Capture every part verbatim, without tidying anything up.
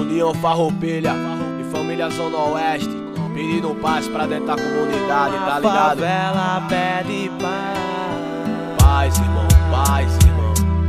União Farroupilha e família Zona Oeste, pedindo paz pra dentro da comunidade, tá ligado? A favela pede paz. Paz, irmão, paz, irmão.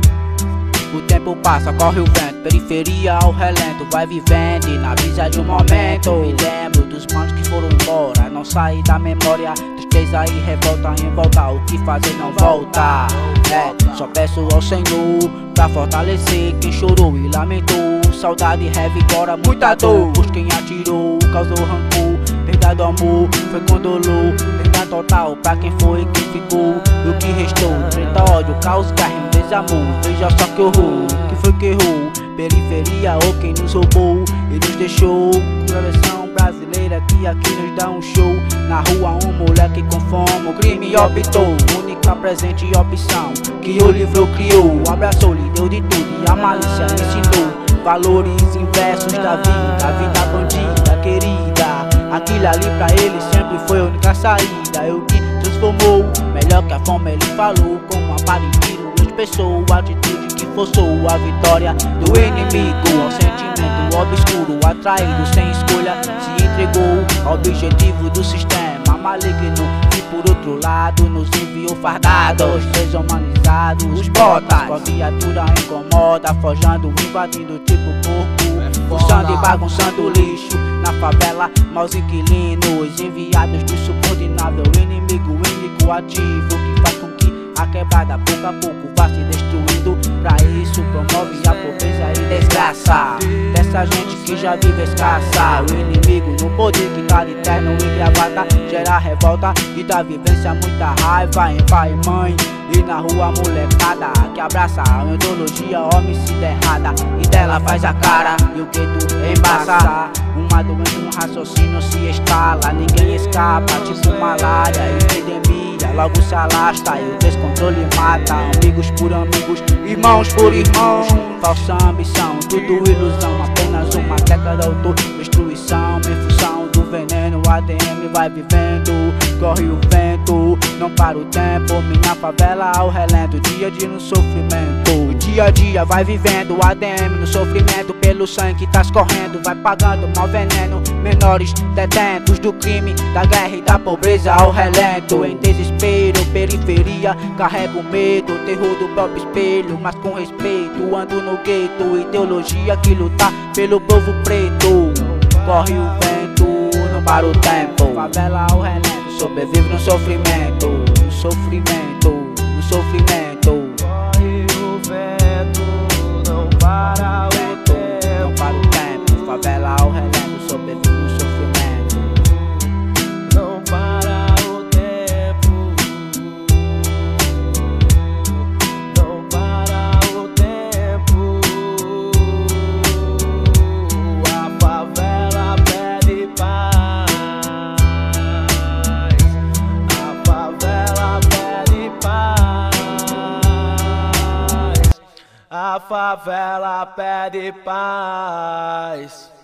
O tempo passa, corre o vento, periferia ao relento, vai vivendo e na brisa de um momento. Me lembro dos manos que foram embora, não saí da memória, tristeza e revolta em volta, o que fazer não volta. É, só peço ao Senhor pra fortalecer quem chorou e lamentou. Saudade revigora muita dor, pois quem atirou causou rancor. Perda do amor foi com dolor, perda total pra quem foi e quem ficou. E o que restou, treta, ódio, caos, guerra, desamor. Veja só que horror, que foi que errou? Periferia ou quem nos roubou e nos deixou. A versão brasileira que aqui nos dá um show. Na rua um moleque com fome, o crime optou. Única presente e opção que o livro criou. Abraçou-lhe, deu de tudo e a malícia ensinou. Valores inversos da vida, a vida bandida, querida. Aquilo ali pra ele sempre foi a única saída. É o que transformou, melhor que a fome ele falou. Com uma pá de tiro expressou a atitude que forçou a vitória do inimigo. Ao sentimento obscuro, atraído sem escolha, se entregou ao objetivo do sistema maligno. E por outro lado nos enviou fardados, desumanizados, os botas. Com a viatura incomoda, forjando, invadindo tipo porco, forçando e bagunçando lixo. Na favela, maus inquilinos, enviados do subordinável inimigo, único ativo, que faz com que a quebrada pouco a pouco vá se destruindo. Pra isso promove a pobreza e desgraça dessa gente que já vive escassa. O inimigo no poder que tá de terno e gravata gera revolta e dá vivência muita raiva em pai e mãe. E na rua molecada que abraça a ideologia homicida errada e dela faz a cara e o gueto embaça. Uma doença, um raciocínio se estala, ninguém escapa, tipo malária, epidemia, logo se alastra e o descontrole mata. Amigos por amigos, irmãos por irmãos, falsa ambição, tudo ilusão, apenas uma década autodestruição. Em função do veneno, A D M vai vivendo, corre o vento, não para o tempo. Minha favela ao relento, dia a dia no sofrimento. Dia a dia vai vivendo, A D M no sofrimento. Pelo sangue que tá escorrendo, vai pagando mal veneno. Menores detentos do crime, da guerra e da pobreza ao relento. Em desespero, periferia, carrego medo, terror do próprio espelho, mas com respeito. Ando no gueto, ideologia que luta pelo povo preto. Corre o vento, não para o tempo. Favela ao relento, sobrevive no sofrimento. No sofrimento, no sofrimento. Corre o vento, não para o tempo. Não para o tempo, favela ao relento, sobrevive no sofrimento. Não para o tempo. Não para o tempo. A favela pede paz. A favela pede paz. A favela pede paz.